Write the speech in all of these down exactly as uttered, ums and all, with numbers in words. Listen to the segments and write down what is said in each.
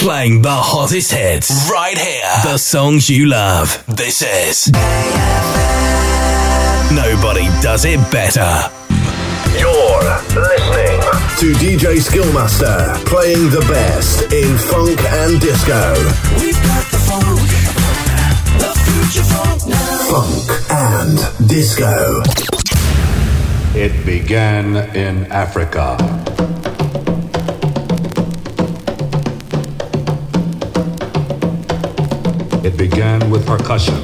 Playing the hottest hits right here. The songs you love. This is Nobody Does It Better. You're listening to D J Skillmaster playing the best in funk and disco. We've got the funk, the future funk now. Funk and disco. It began in Africa. It began with percussion.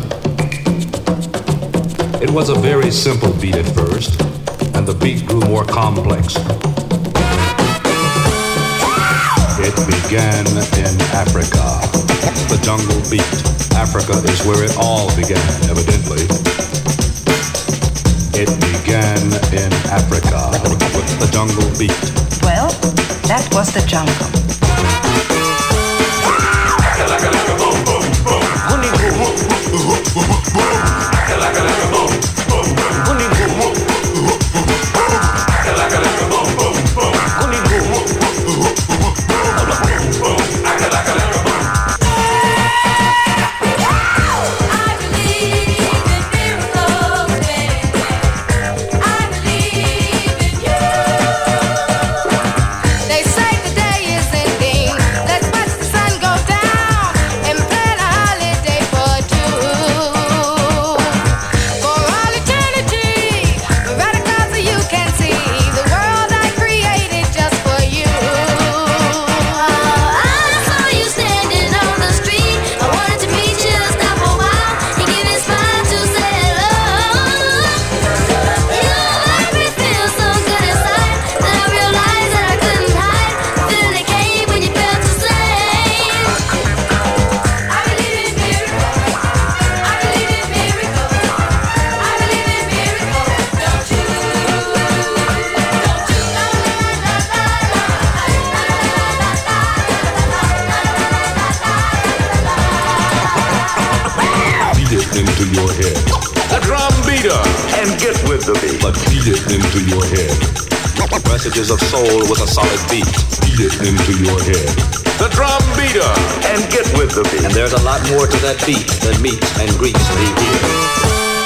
It was a very simple beat at first, and the beat grew more complex. It began in Africa, the jungle beat. Africa is where it all began, evidently. It began in Africa with the jungle beat. Well, that was the jungle. Messages of soul with a solid beat. Beat it into your head. The drum beater. And get with the beat. And there's a lot more to that beat than meets and greets the ear.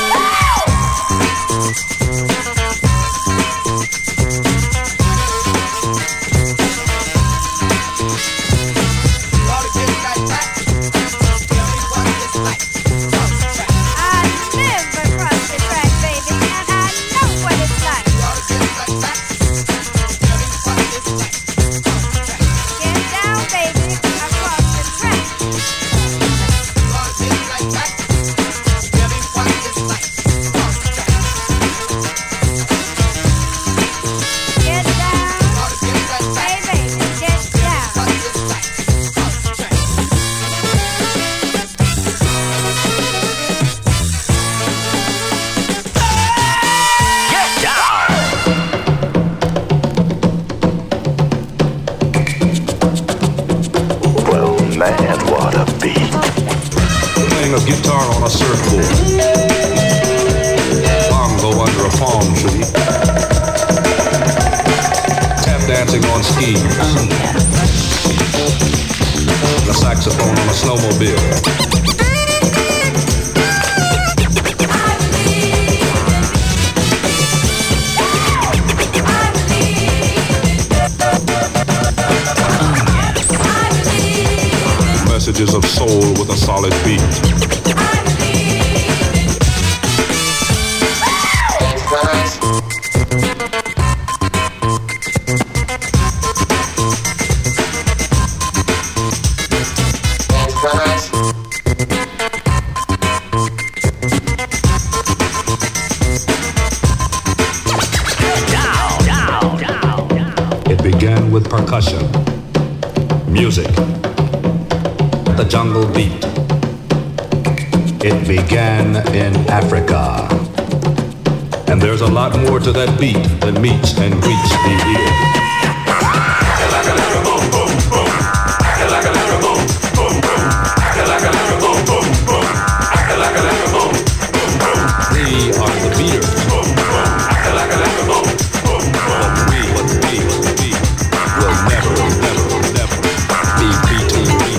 Of soul with a solid beat. It began with percussion, music. The jungle beat. It began in Africa. And there's a lot more to that beat than meets and greets the ear. We are the beaters. But we, but we, but we will never, never, never be beating.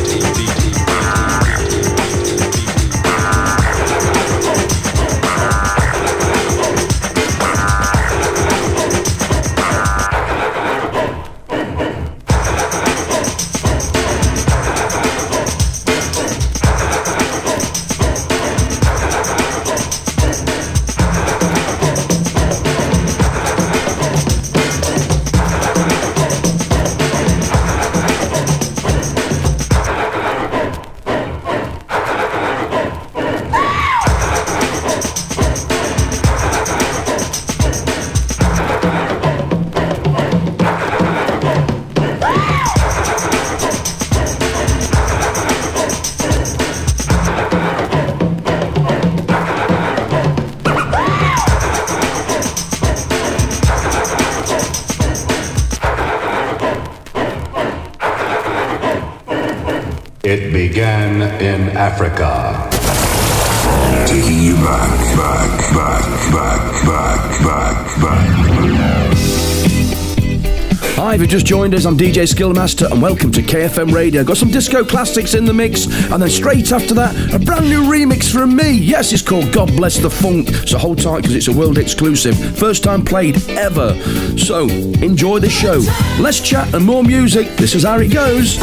It began in Africa. Taking you back, back, back, back, back, back, back. Hi, if you've just joined us, I'm D J Skillmaster and welcome to K F M Radio. Got some disco classics in the mix and then straight after that, a brand new remix from me. Yes, it's called God Bless the Funk, so hold tight because it's a world exclusive. First time played ever. So, enjoy the show. Less chat and more music. This is how it goes.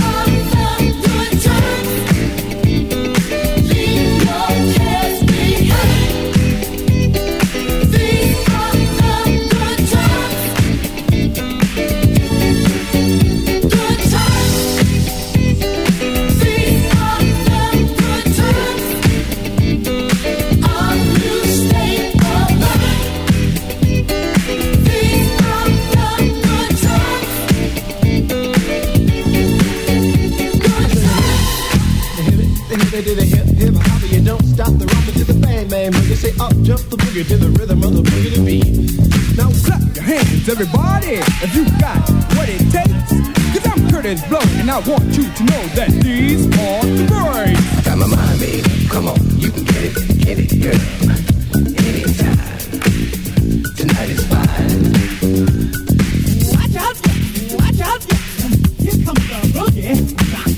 Say up, jump the boogie to the rhythm of the boogie to beat. Now clap your hands, everybody, if you got what it takes. Cause I'm Curtis Blow, and I want you to know that these are the breaks. I got my mind, baby. Come on, you can get it, get it, girl. Anytime. Tonight is fine. Watch out, watch out. Here comes the boogie.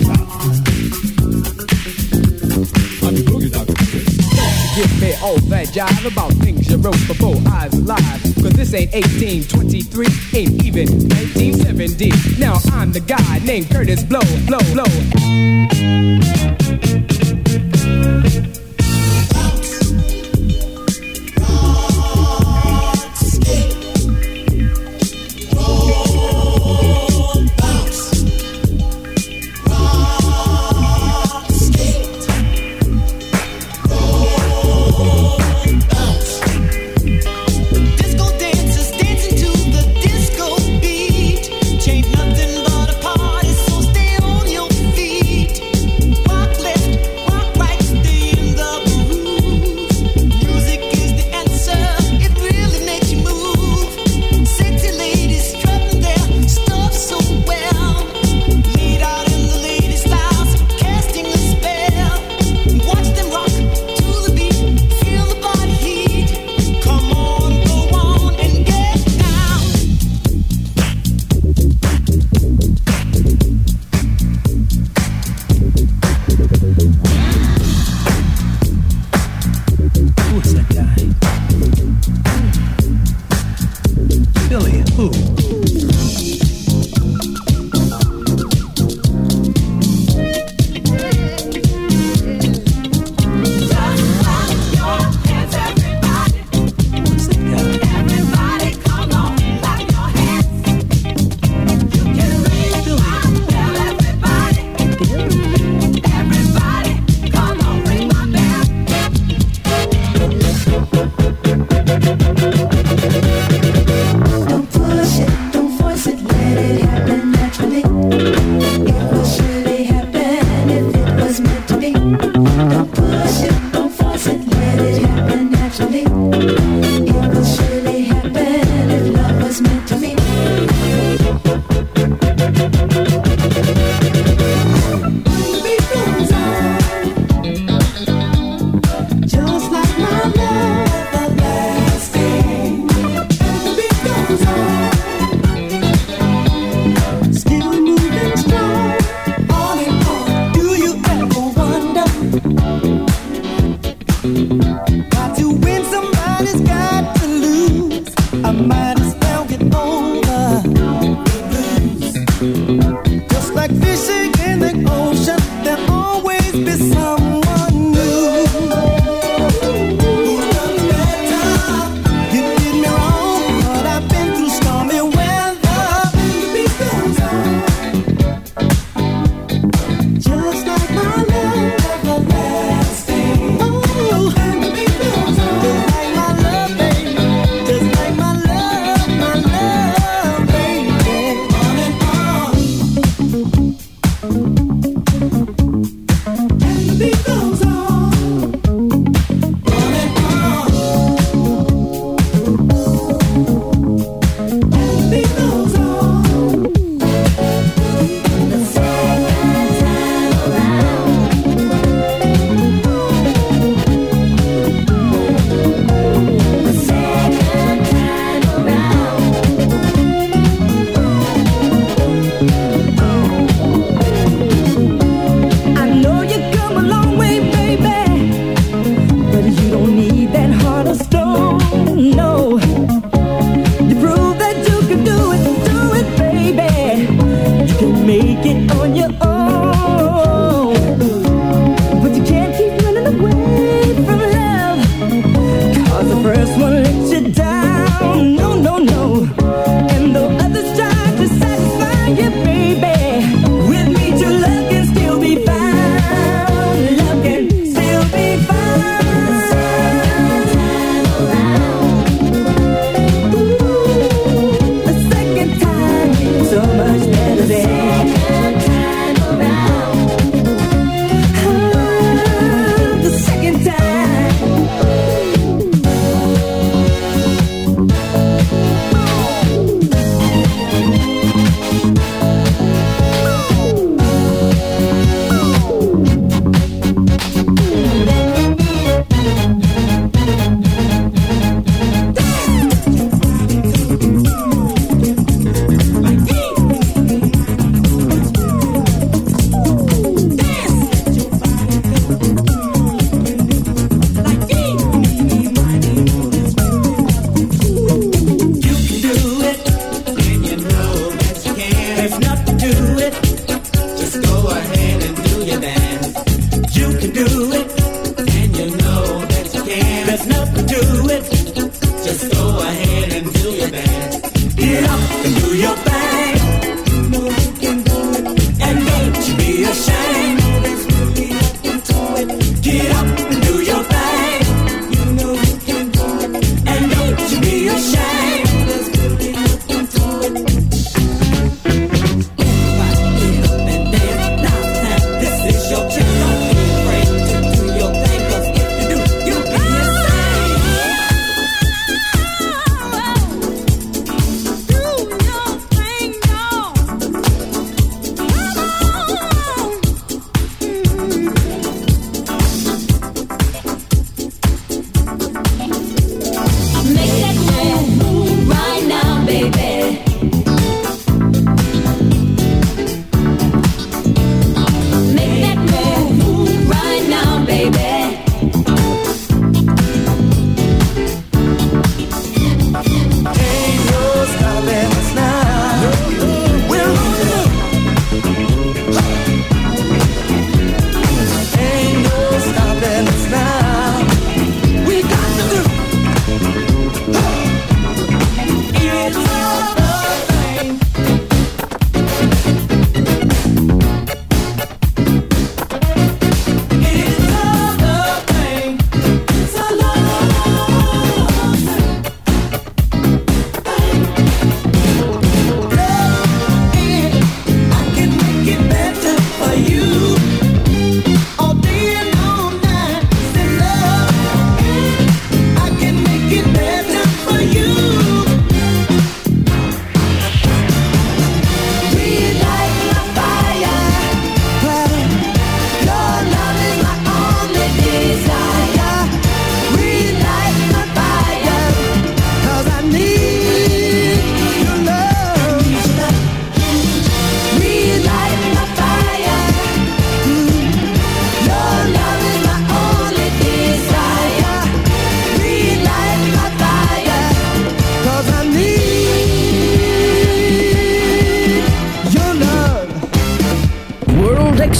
I'm the boogie doctor. Give me all that jive about things you wrote before I was alive. Cause this ain't eighteen twenty-three, ain't even nineteen seventy. Now I'm the guy named Curtis Blow, Blow, Blow.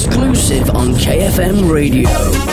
exclusive on K F M Radio.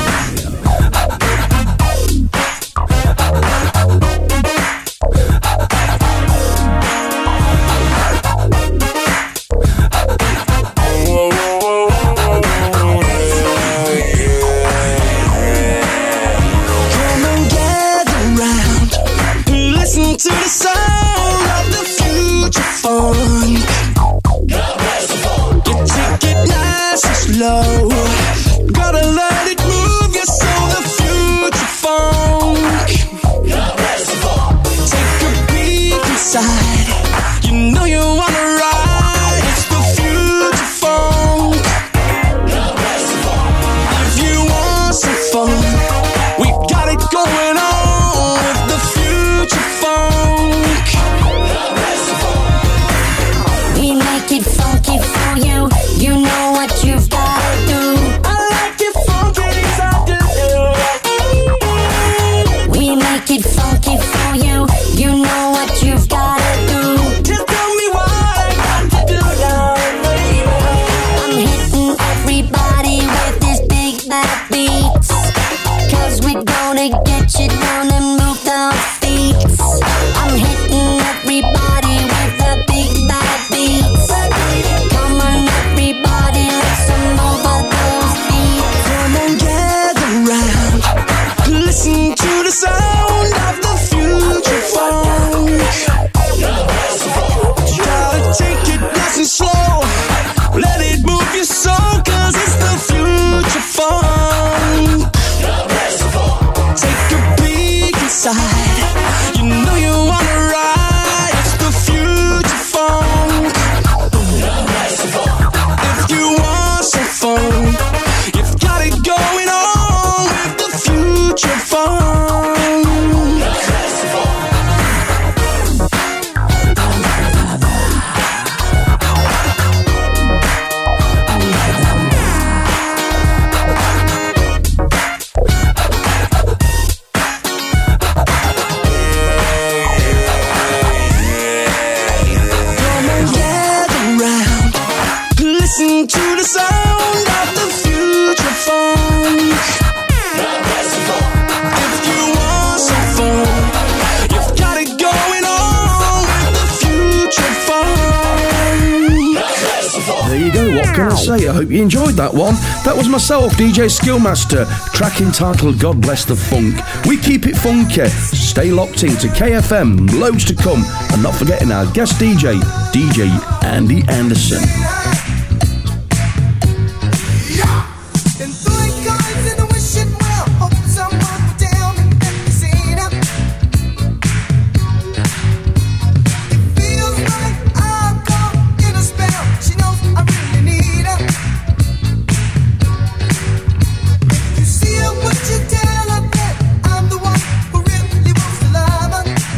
I hope you enjoyed that one. That was myself, D J Skillmaster, track entitled God Bless the Funk. We keep it funky. Stay locked in to K F M, loads to come, and not forgetting our guest D J, D J Andy Anderson.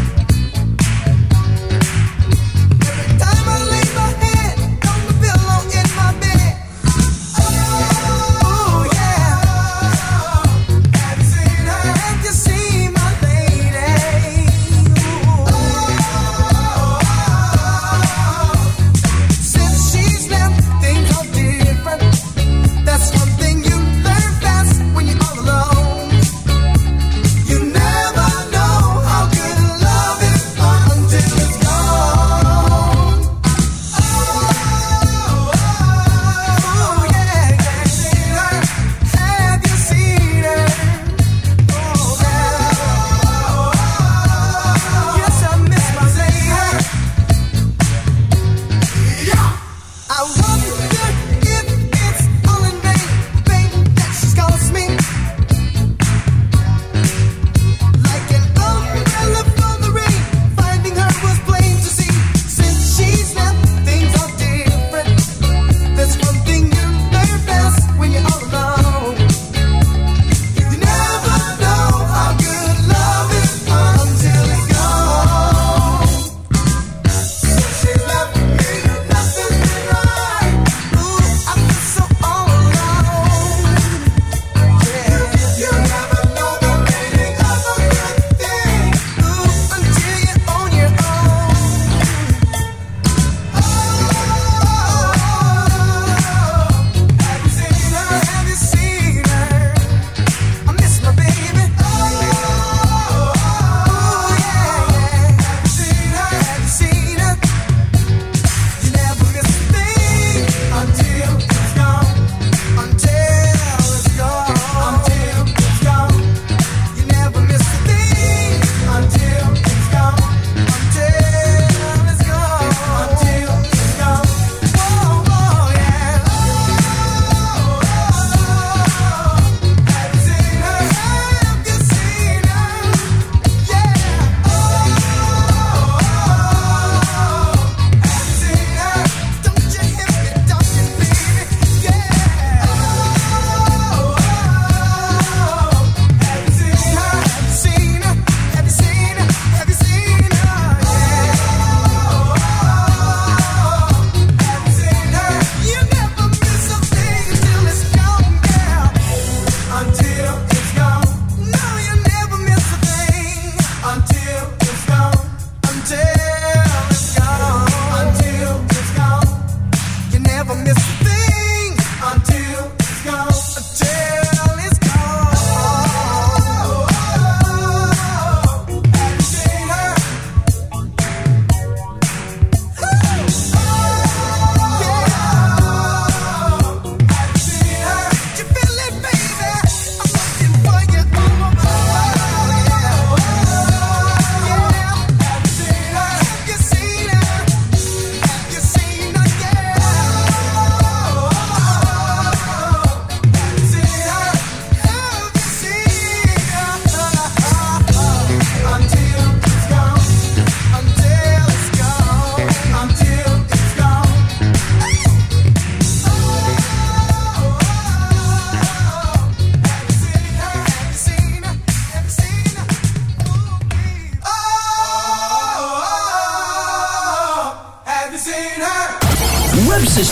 Time I lay my head on the pillow.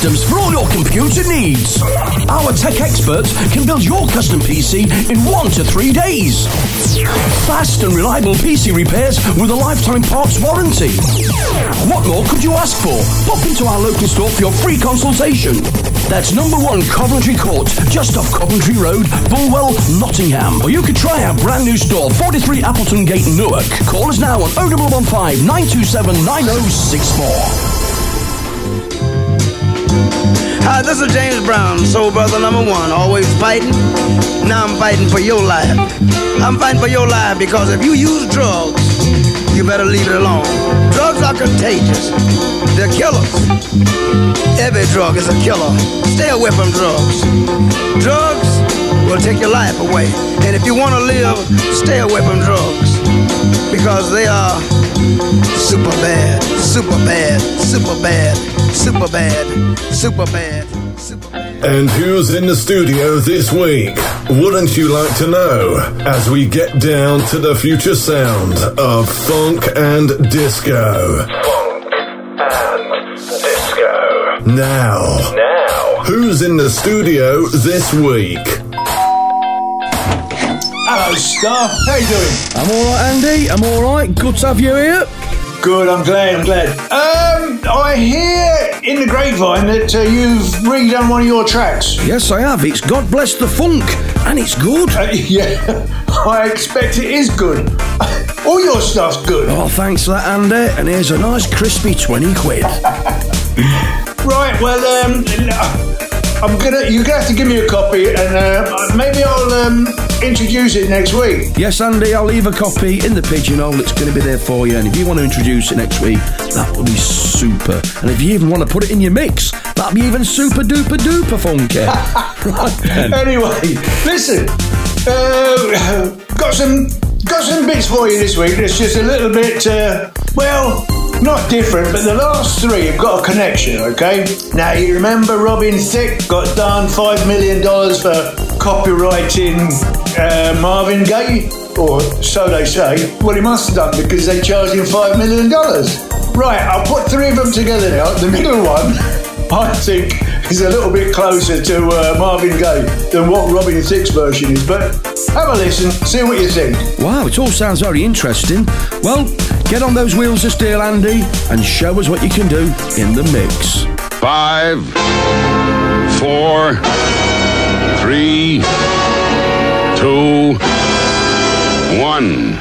systems for all your computer needs. Our tech experts can build your custom P C in one to three days. Fast and reliable P C repairs with a lifetime parts warranty. What more could you ask for? Pop into our local store for your free consultation. That's number one Coventry Court, just off Coventry Road, Bulwell, Nottingham. Or you could try our brand new store, forty-three Appleton Gate, Newark. Call us now on oh one one five, nine two seven, nine oh six four. Hi, this is James Brown, soul brother number one, always fighting. Now I'm fighting for your life. I'm fighting for your life because if you use drugs, you better leave it alone. Drugs are contagious. They're killers. Every drug is a killer. Stay away from drugs. Drugs will take your life away. And if you want to live, stay away from drugs because they are super bad, super bad, super bad, super bad, super bad, super bad. And who's in the studio this week? Wouldn't you like to know? As we get down to the future sound of funk and disco. Funk and disco. Now. Now. Who's in the studio this week? Hello, Star. How you doing? I'm alright, Andy. I'm alright. Good to have you here. Good, I'm glad, I'm glad. Um, I hear in the grapevine that uh, you've redone one of your tracks. Yes, I have. It's God Bless the Funk, and it's good. Uh, yeah, I expect it is good. All your stuff's good. Oh, thanks for that, Andy. And here's a nice crispy twenty quid. Right, well, um, I'm gonna. You're gonna have to give me a copy, and uh, maybe I'll um, introduce it next week. Yes, Andy, I'll leave a copy in the pigeonhole. It's going to be there for you. And if you want to introduce it next week, that will be super. And if you even want to put it in your mix, that'll be even super duper duper funky. Right then. Anyway, listen. Uh, got some got some bits for you this week. It's just a little bit. Uh, well. Not different, but the last three have got a connection, okay? Now, you remember Robin Thicke got done five million dollars for copywriting uh, Marvin Gaye? Or so they say. Well, he must have done because they charged him five million dollars. Right, I'll put three of them together now. The middle one, I think, is a little bit closer to uh, Marvin Gaye than what Robin Thicke's version is, but have a listen, see what you think. Wow, it all sounds very interesting. Well, get on those wheels of steel, Andy, and show us what you can do in the mix. Five, four, three, two, one.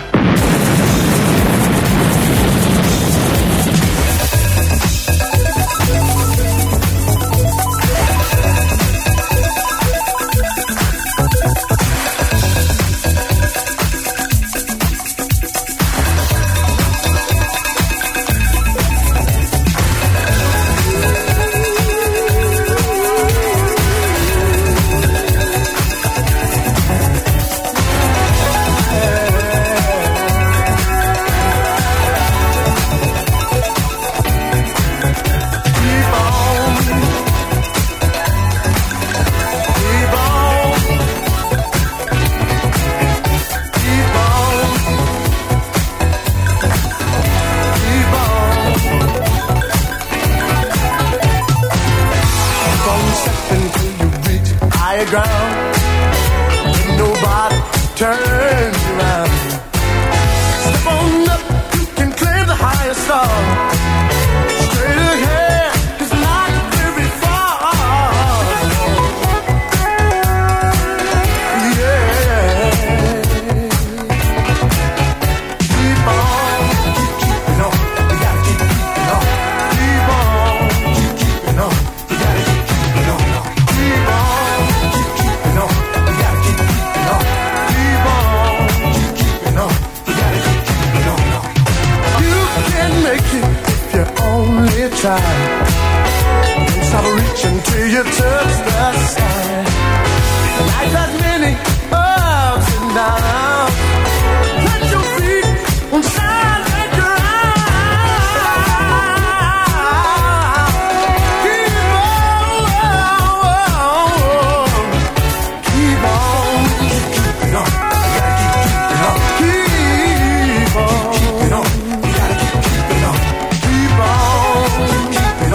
Keep on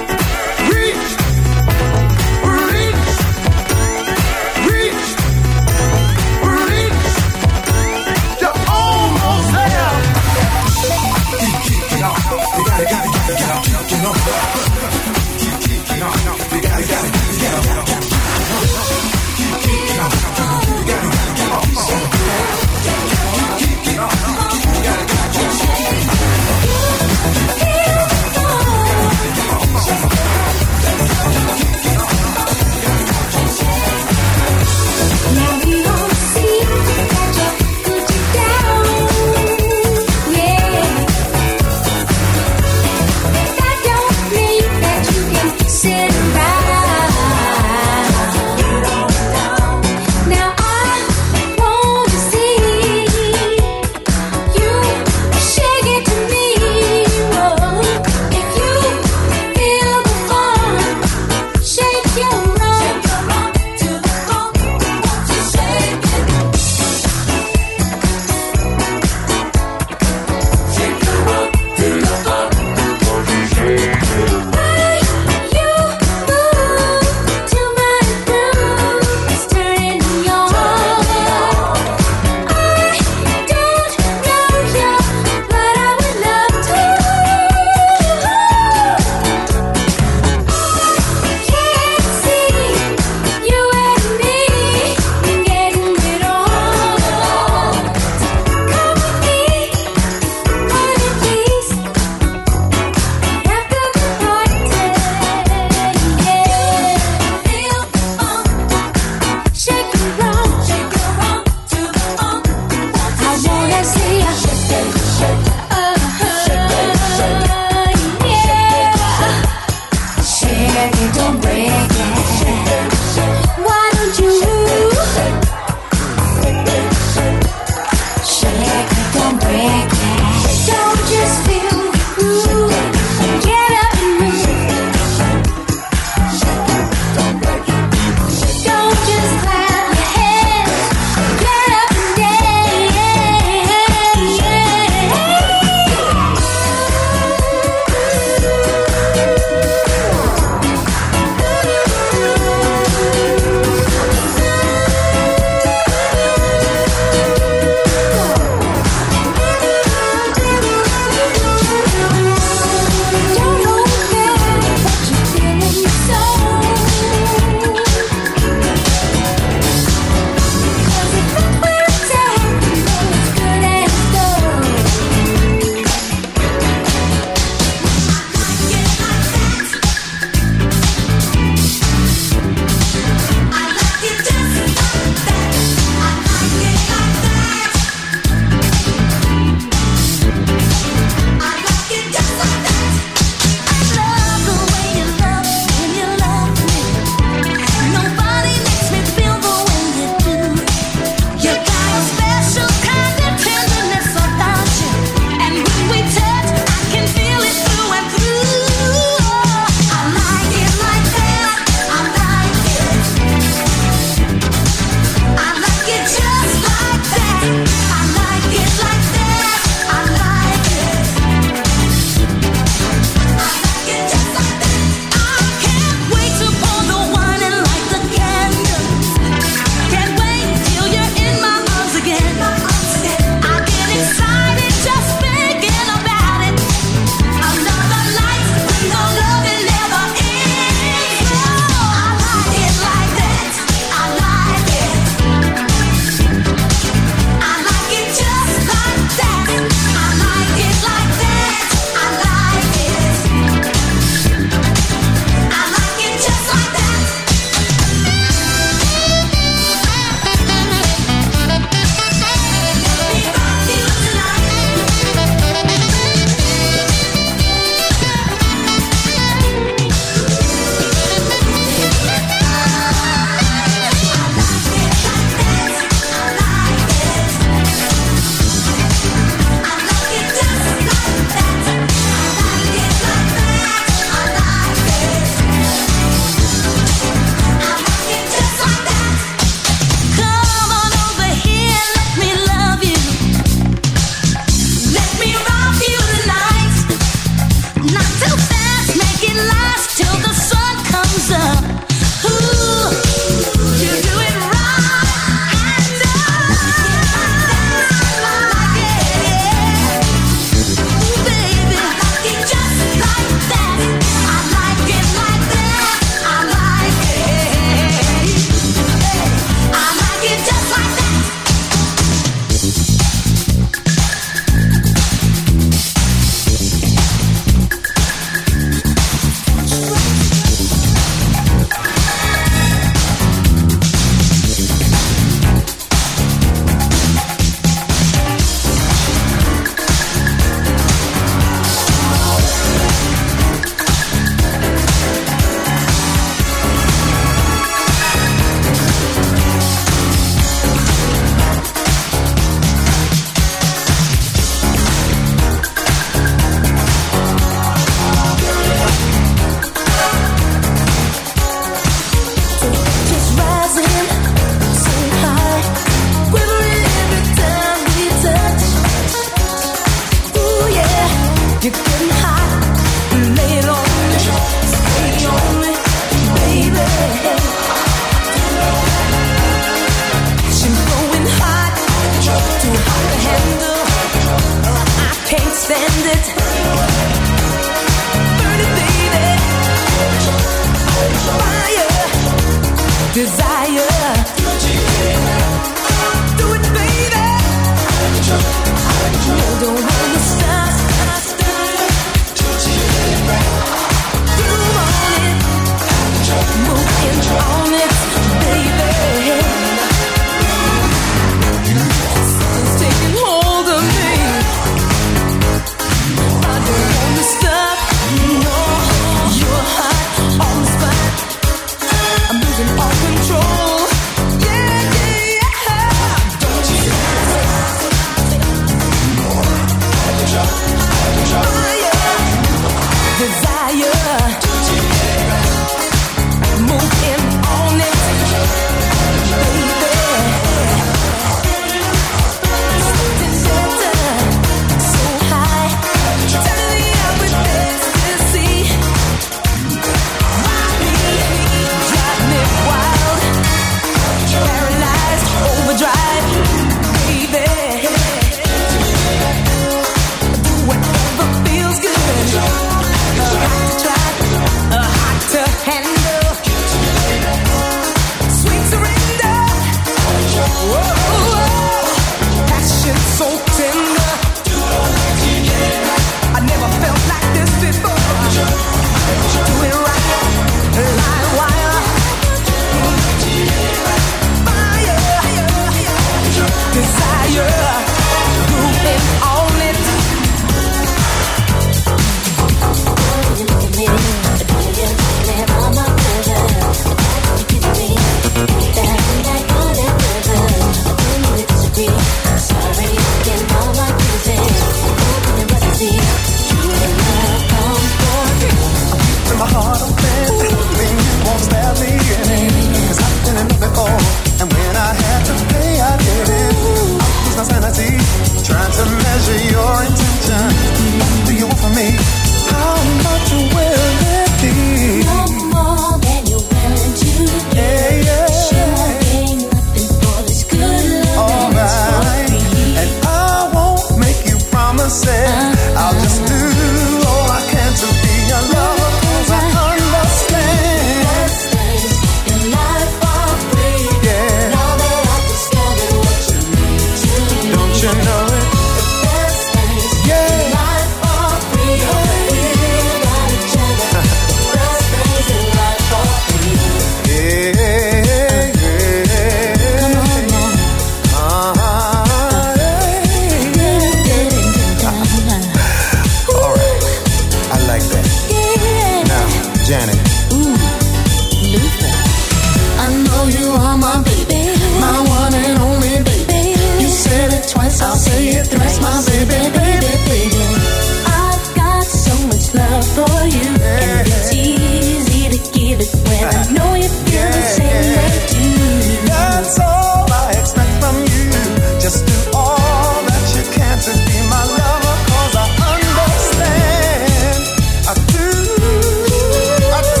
Janet. Ooh, Luther. I know you are my baby, my one and only baby. You said it twice, I'll say it thrice, my baby, baby, baby. I've got so much love for you, and it's easy to give it when I know you feel the same way too. That's all I expect from you. Just do all that you can to be my lover, 'cause I understand. I do. I do.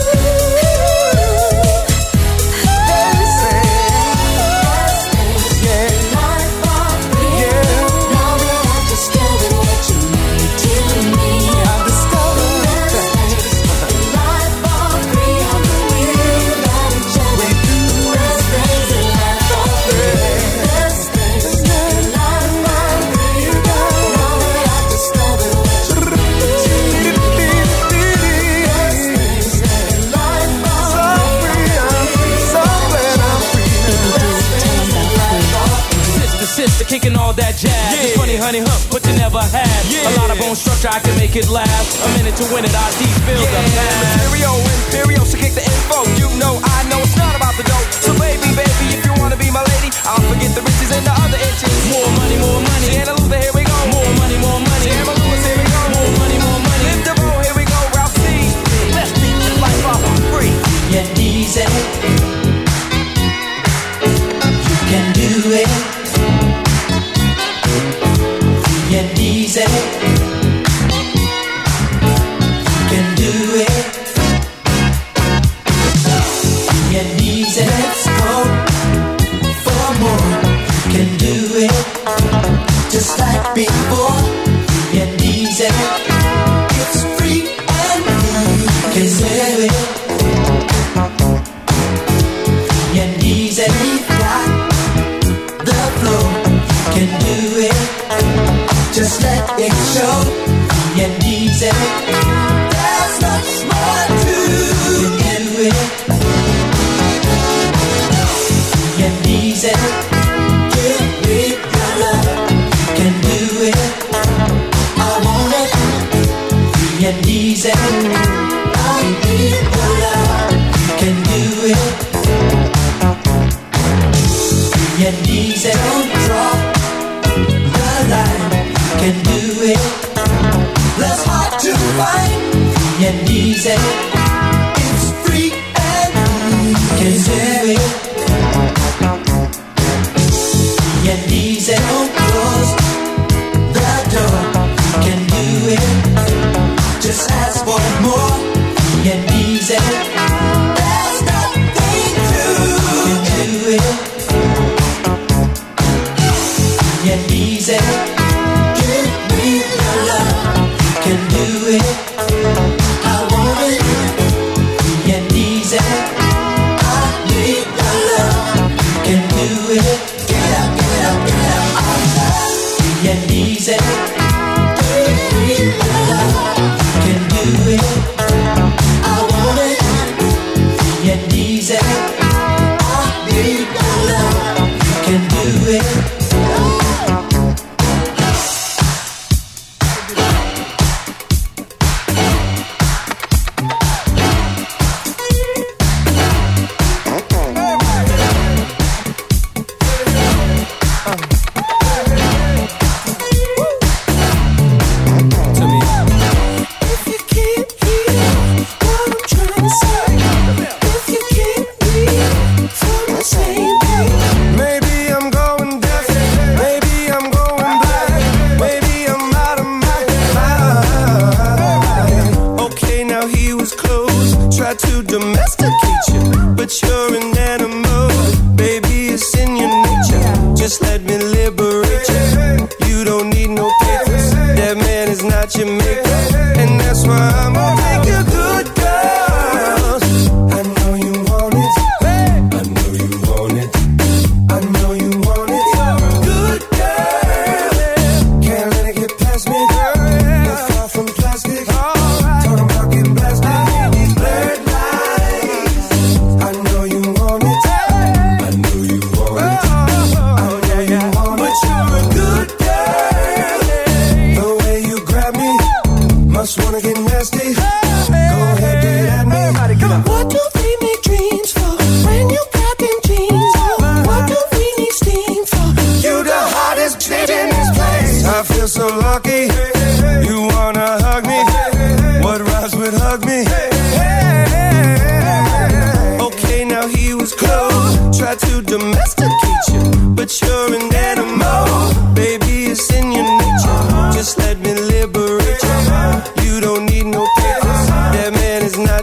They say, yeah, Life on free. yeah. Now that I've discovered what you mean to me, I discovered that. life on free. We got each other. Best things in life on free. Best things in life on free. Now that I've discovered what you mean to me, best things in life on So free, I'm free, so glad I'm free. Sister, sister, kicking all that jazz. It's funny, honey, huh, but you never had. A lot of bone structure, I can make it last. A minute to win it, I deep feel the pass. Material, imperial, so kick the info. You know, I know it's not about the dough. So baby, baby, if you wanna be my lady, I'll forget the riches and the other inches. More money, more money. Santa Luther, here we go. More money, more money. Santa Lewis, here we go. More money, more money. Live the road, here we go. Ralph C. Let's keep the life off free. get easy. You can do it. Free and easy. You can do it. Free and easy. Let's go for more. You can do it. Just like before. Free and easy. It's free and you can do it. And easy, we've got the flow. You can do it. Just let it show. Free and easy. There's much more to you can do it. Free and easy. Give me your love. You can do it. I want it. Free and easy. I need your love. You can do it. Free and easy, don't draw the line. You can do it. Less hard to find. Free and easy. It's free and you can do it. Free and easy, don't close the door. You can do it. Just ask for more. Free and easy. There's nothing to you can do it. And easy, give me your love. You can do it. I want it.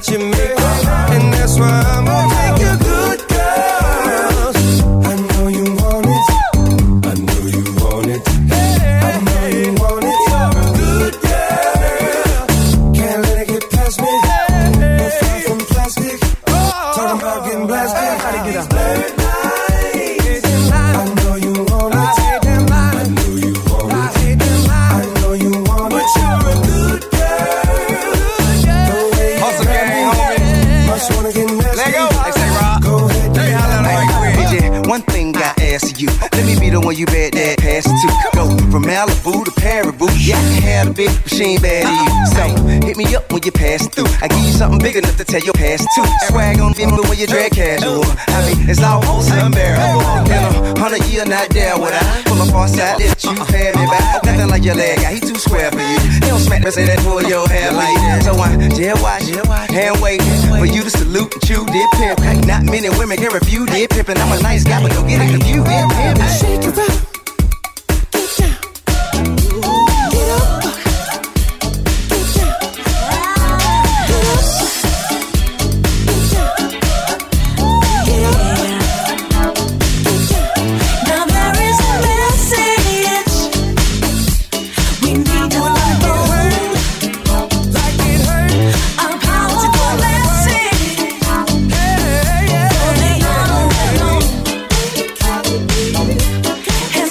Jamaica, and that's why I'm gonna take you good girls. I know you want it. I know you want it. I know you want it. You're a good girl. Can't let it get past me. No far from plastic. Talking about getting blasted. How to get up? I know you want it. I know you want it. I know you want it. But you're a good girl. The way you Hustle gang, homie. must wanna get nasty. Let go. Hey, say Rob. Go ahead. Hey, holla like quick. D J, one thing I ask you. Let me be the one you bet that pass it to. Go from Malibu to Paribu. Yeah, I can have a big machine bad to you. So hit me up when you pass through. I give you something big enough to tell your pass to. Swag on me when you drag casual. I mean, it's almost unbearable. In a hundred year, not there would I pull up on side that you pay me back. Nothing like your leg guy, he too square for you. He don't smack me, say that pull your hair like that. So I jail watch, hand waiting for you to salute and chew did pimp. Not many women can refuse did pimpin'. I'm a nice guy, but don't get it confused. Did pimp. Shake it up. Has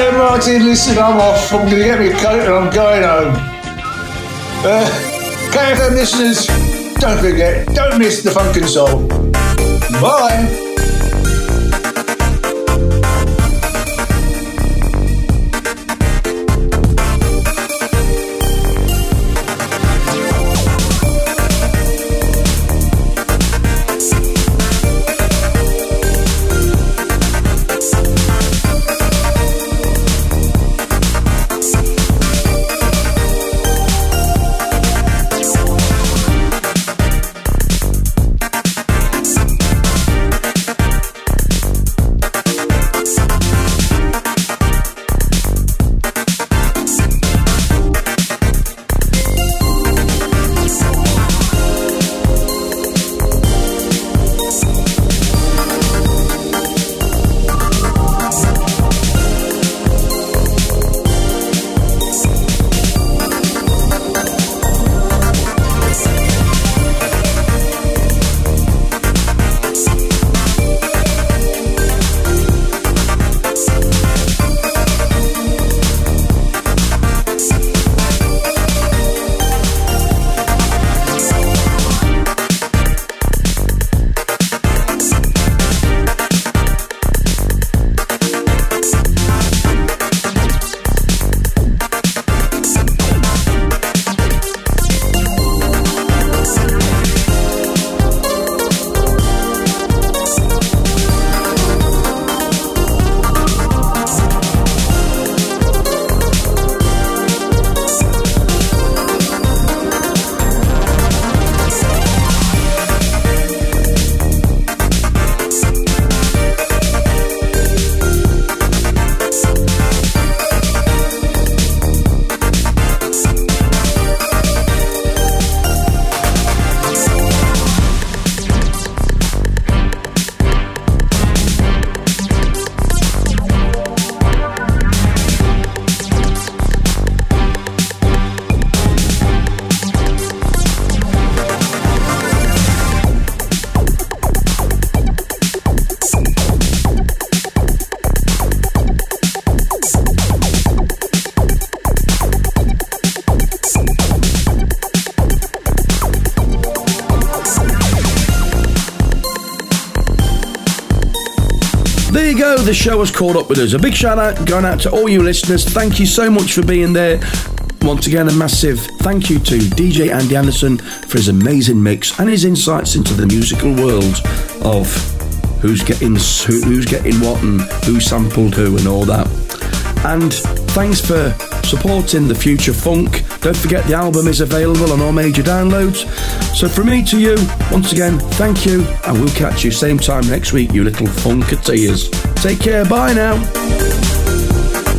then, Martin, listen, I'm off. I'm going to get me a coat and I'm going home. Uh, K F M listeners, don't forget, don't miss the funk and soul. Bye. There you go, the show has caught up with us. A big shout out going out to all you listeners. Thank you so much for being there. Once again, a massive thank you to D J Andy Anderson for his amazing mix and his insights into the musical world of who's getting who, who's getting what and who sampled who and all that. And thanks for supporting the Future Funk. Don't forget the album is available on all major downloads. So from me to you, once again, thank you, and we'll catch you same time next week, you little funketeers. Take care, bye now.